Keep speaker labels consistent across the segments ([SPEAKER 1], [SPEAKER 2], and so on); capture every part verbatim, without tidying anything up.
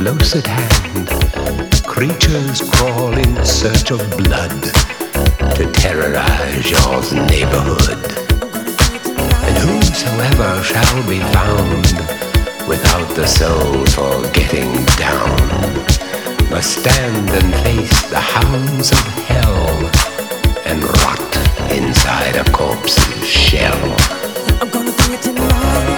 [SPEAKER 1] close at hand, creatures crawl in search of blood to terrorize your neighborhood. And whosoever shall be found without the soul for getting down must stand and face the hounds of hell and rot inside a corpse's shell.
[SPEAKER 2] I'm gonna do it tonight.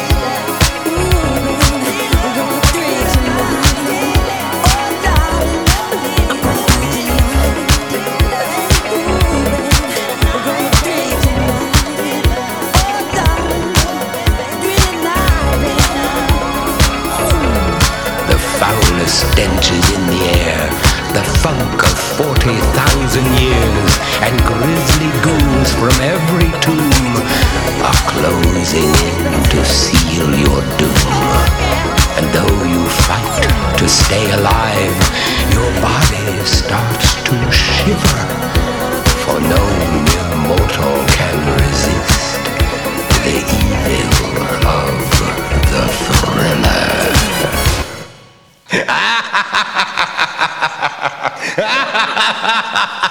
[SPEAKER 1] Stench is in the air, the funk of forty thousand years, and grisly ghouls from every tomb are closing in to seal your doom. And though you fight to stay alive, your body starts to shiver, for no mere mortal can resist the evil of the thriller. Ha ha ha ha ha ha!